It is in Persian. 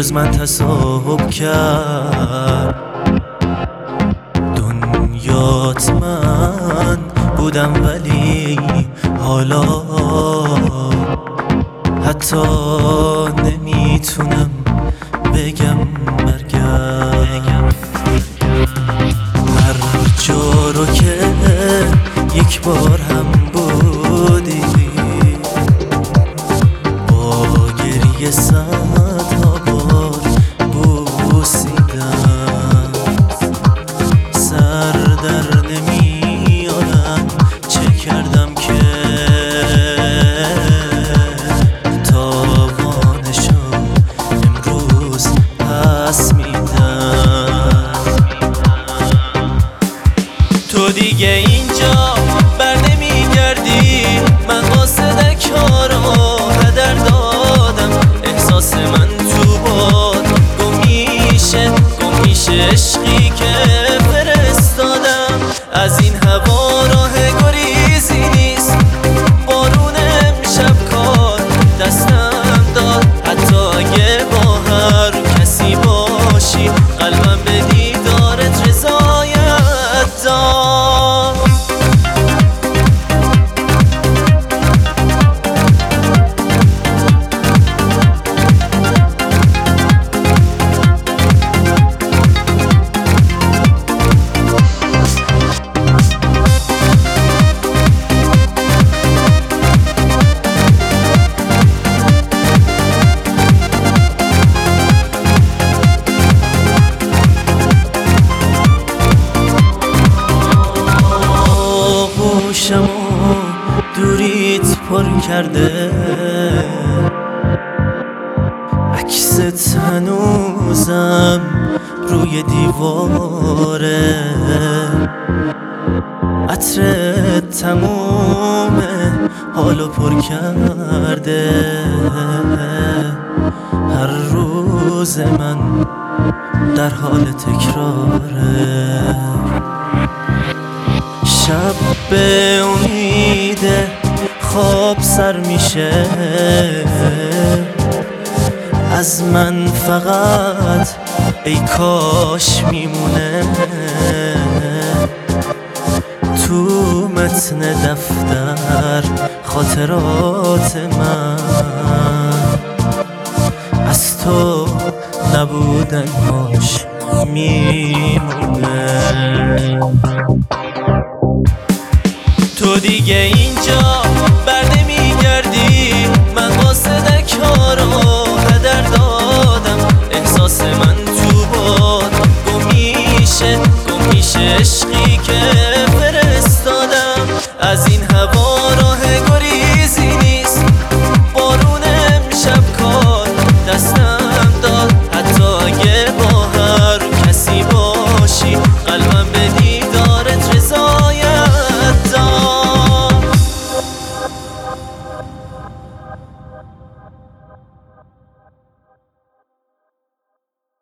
دیروز من تصاحب کرد دنیات من بودم، ولی حالا حتی نمیتونم بگم برگرد. هر جا رو که یک بار هم بودی با گریه صدها بار بوسیدم، سر در نمیارم چه کردم که تاوانشو امروز پس میدم. تو دیگه اینجا بر نمیگردی، من قاصدک ها رو هدر دادم، احساس من تو باد گم میشه عشقی که فرستادم. از این هوا راه گریزی نیست، بارون امشب کار دستم داد، حتی اگه با هر کسی باشی قلبم به دیدارت رضایت داد. آغوشمو دوریت پر کرده، عکست هنوزم روی دیواره، عطرت تموم حالو پر کرده، هر روز من در حال تکراره. شب به امید خواب سر میشه، از من فقط ای کاش میمونه تو متن دفتر خاطرات من، از تو نبودنهاش میمونه. تو دیگه اینجا بر نمیگردی، من قاصدک ها رو هدر دادم، احساس من